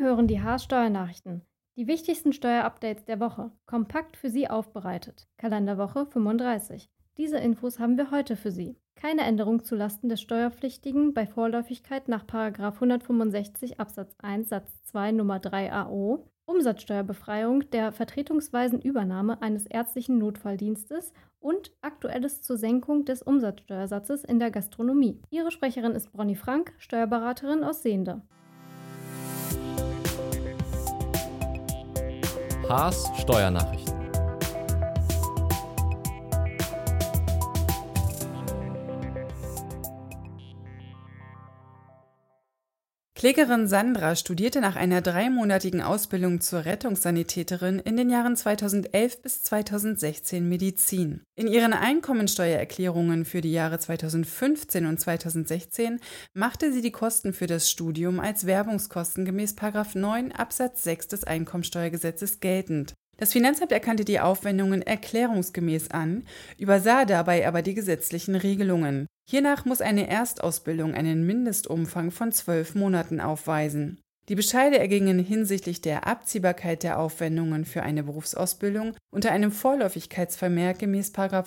hören die Haas Steuernachrichten. Die wichtigsten Steuerupdates der Woche, kompakt für Sie aufbereitet. Kalenderwoche 35. Diese Infos haben wir heute für Sie. Keine Änderung zulasten des Steuerpflichtigen bei Vorläufigkeit nach § 165 Absatz 1 Satz 2 Nummer 3 AO. Umsatzsteuerbefreiung der vertretungsweisen Übernahme eines ärztlichen Notfalldienstes und Aktuelles zur Senkung des Umsatzsteuersatzes in der Gastronomie. Ihre Sprecherin ist Bronny Frank, Steuerberaterin aus Sehnde. Haas Steuernachrichten. Klägerin Sandra studierte nach einer 3-monatigen Ausbildung zur Rettungssanitäterin in den Jahren 2011 bis 2016 Medizin. In ihren Einkommensteuererklärungen für die Jahre 2015 und 2016 machte sie die Kosten für das Studium als Werbungskosten gemäß § 9 Absatz 6 des Einkommensteuergesetzes geltend. Das Finanzamt erkannte die Aufwendungen erklärungsgemäß an, übersah dabei aber die gesetzlichen Regelungen. Hiernach muss eine Erstausbildung einen Mindestumfang von 12 Monaten aufweisen. Die Bescheide ergingen hinsichtlich der Abziehbarkeit der Aufwendungen für eine Berufsausbildung unter einem Vorläufigkeitsvermerk gemäß §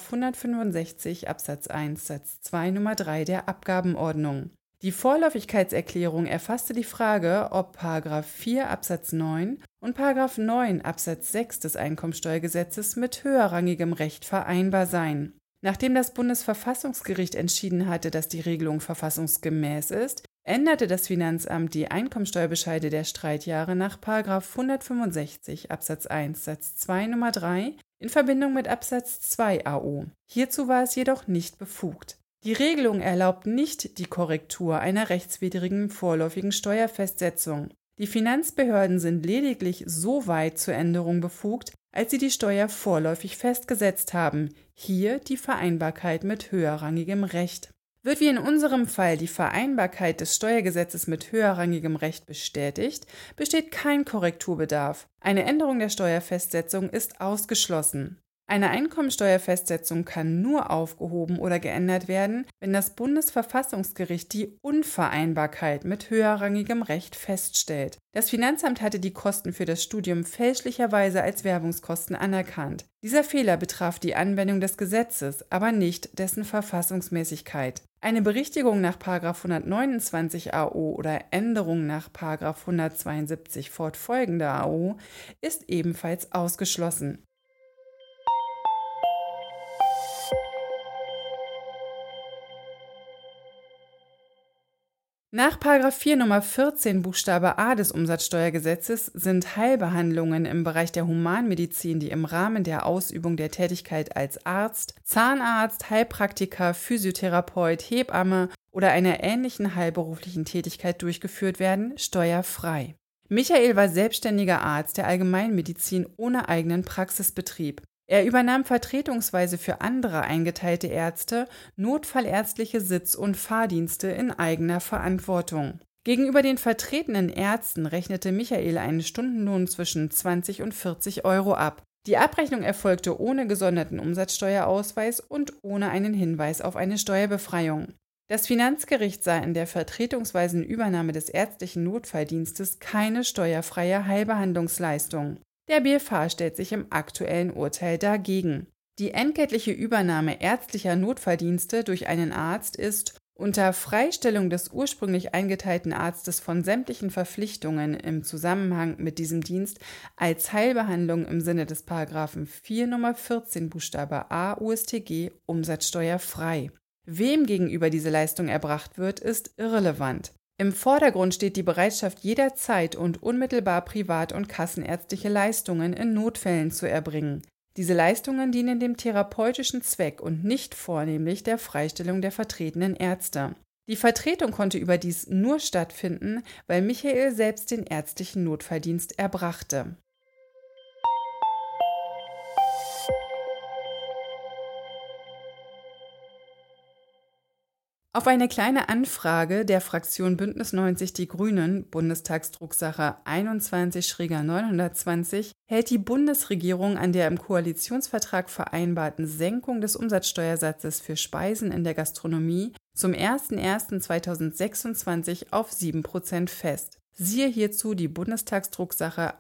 165 Absatz 1 Satz 2 Nummer 3 der Abgabenordnung. Die Vorläufigkeitserklärung erfasste die Frage, ob § 4 Absatz 9 und § 9 Absatz 6 des Einkommensteuergesetzes mit höherrangigem Recht vereinbar seien. Nachdem das Bundesverfassungsgericht entschieden hatte, dass die Regelung verfassungsgemäß ist, änderte das Finanzamt die Einkommensteuerbescheide der Streitjahre nach § 165 Absatz 1 Satz 2 Nummer 3 in Verbindung mit Absatz 2 AO. Hierzu war es jedoch nicht befugt. Die Regelung erlaubt nicht die Korrektur einer rechtswidrigen vorläufigen Steuerfestsetzung. Die Finanzbehörden sind lediglich so weit zur Änderung befugt, als sie die Steuer vorläufig festgesetzt haben, hier die Vereinbarkeit mit höherrangigem Recht. Wird wie in unserem Fall die Vereinbarkeit des Steuergesetzes mit höherrangigem Recht bestätigt, besteht kein Korrekturbedarf. Eine Änderung der Steuerfestsetzung ist ausgeschlossen. Eine Einkommensteuerfestsetzung kann nur aufgehoben oder geändert werden, wenn das Bundesverfassungsgericht die Unvereinbarkeit mit höherrangigem Recht feststellt. Das Finanzamt hatte die Kosten für das Studium fälschlicherweise als Werbungskosten anerkannt. Dieser Fehler betraf die Anwendung des Gesetzes, aber nicht dessen Verfassungsmäßigkeit. Eine Berichtigung nach § 129 AO oder Änderung nach § 172 fortfolgende AO ist ebenfalls ausgeschlossen. Nach § 4 Nummer 14 Buchstabe a des Umsatzsteuergesetzes sind Heilbehandlungen im Bereich der Humanmedizin, die im Rahmen der Ausübung der Tätigkeit als Arzt, Zahnarzt, Heilpraktiker, Physiotherapeut, Hebamme oder einer ähnlichen heilberuflichen Tätigkeit durchgeführt werden, steuerfrei. Michael war selbstständiger Arzt der Allgemeinmedizin ohne eigenen Praxisbetrieb. Er übernahm vertretungsweise für andere eingeteilte Ärzte notfallärztliche Sitz- und Fahrdienste in eigener Verantwortung. Gegenüber den vertretenen Ärzten rechnete Michael einen Stundenlohn zwischen 20 und 40 Euro ab. Die Abrechnung erfolgte ohne gesonderten Umsatzsteuerausweis und ohne einen Hinweis auf eine Steuerbefreiung. Das Finanzgericht sah in der vertretungsweisen Übernahme des ärztlichen Notfalldienstes keine steuerfreie Heilbehandlungsleistung. Der BfH stellt sich im aktuellen Urteil dagegen. Die entgeltliche Übernahme ärztlicher Notfalldienste durch einen Arzt ist unter Freistellung des ursprünglich eingeteilten Arztes von sämtlichen Verpflichtungen im Zusammenhang mit diesem Dienst als Heilbehandlung im Sinne des § 4 Nummer 14 Buchstabe a UStG umsatzsteuerfrei. Wem gegenüber diese Leistung erbracht wird, ist irrelevant. Im Vordergrund steht die Bereitschaft, jederzeit und unmittelbar privat- und kassenärztliche Leistungen in Notfällen zu erbringen. Diese Leistungen dienen dem therapeutischen Zweck und nicht vornehmlich der Freistellung der vertretenen Ärzte. Die Vertretung konnte überdies nur stattfinden, weil Michael selbst den ärztlichen Notfalldienst erbrachte. Auf eine kleine Anfrage der Fraktion Bündnis 90 Die Grünen, Bundestagsdrucksache 21-920, hält die Bundesregierung an der im Koalitionsvertrag vereinbarten Senkung des Umsatzsteuersatzes für Speisen in der Gastronomie zum 01.01.2026 auf 7% fest. Siehe hierzu die Bundestagsdrucksache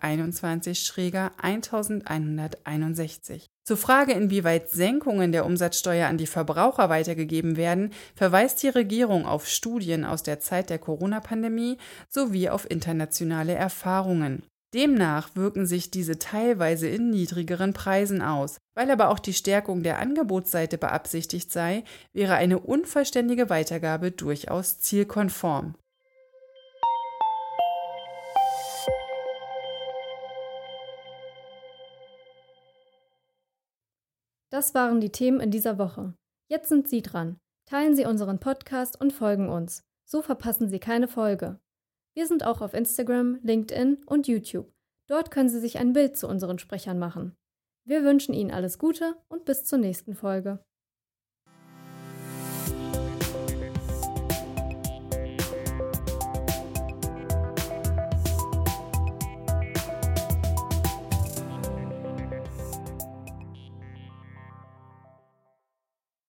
21-1161. Zur Frage, inwieweit Senkungen der Umsatzsteuer an die Verbraucher weitergegeben werden, verweist die Regierung auf Studien aus der Zeit der Corona-Pandemie sowie auf internationale Erfahrungen. Demnach wirken sich diese teilweise in niedrigeren Preisen aus. Weil aber auch die Stärkung der Angebotsseite beabsichtigt sei, wäre eine unvollständige Weitergabe durchaus zielkonform. Das waren die Themen in dieser Woche. Jetzt sind Sie dran. Teilen Sie unseren Podcast und folgen uns. So verpassen Sie keine Folge. Wir sind auch auf Instagram, LinkedIn und YouTube. Dort können Sie sich ein Bild zu unseren Sprechern machen. Wir wünschen Ihnen alles Gute und bis zur nächsten Folge.